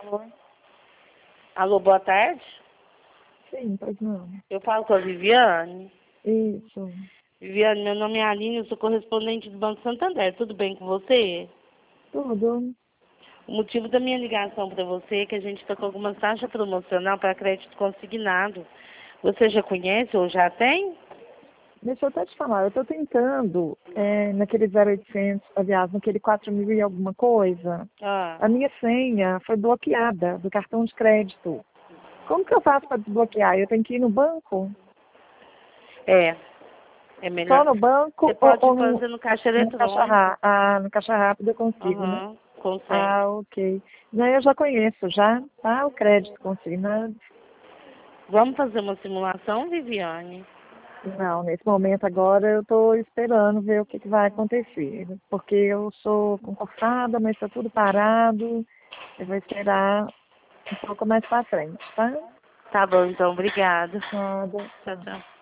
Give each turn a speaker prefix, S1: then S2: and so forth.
S1: Alô?
S2: Alô, boa tarde.
S1: Sim, pois não.
S2: Eu falo com a Viviane.
S1: Isso.
S2: Viviane, meu nome é Aline, eu sou correspondente do Banco Santander. Tudo bem com você?
S1: Tudo.
S2: O motivo da minha ligação para você é que a gente está com alguma taxa promocional para crédito consignado. Você já conhece ou já tem?
S1: Deixa eu até te falar, eu estou tentando, naquele 0800, aliás, naquele 4.000 e alguma coisa,
S2: Ah,
S1: a minha senha foi bloqueada do cartão de crédito. Como que eu faço para desbloquear? Eu tenho que ir no banco?
S2: é. É melhor.
S1: Só no banco
S2: Você pode
S1: ou
S2: fazer no caixa
S1: no caixa
S2: eletrônico.
S1: rápido? Ah, no caixa rápido eu consigo, né?
S2: Aham, consegue.
S1: Ah, ok. Não, eu já conheço, já, tá? O crédito consignado.
S2: Vamos fazer uma simulação, Viviane?
S1: Não, nesse momento agora eu estou esperando ver o que, que vai acontecer, porque eu sou concursada, mas está tudo parado. Eu vou esperar um pouco mais para frente, tá?
S2: Tá bom, então, obrigada.
S1: Nada.
S2: Tchau, tchau.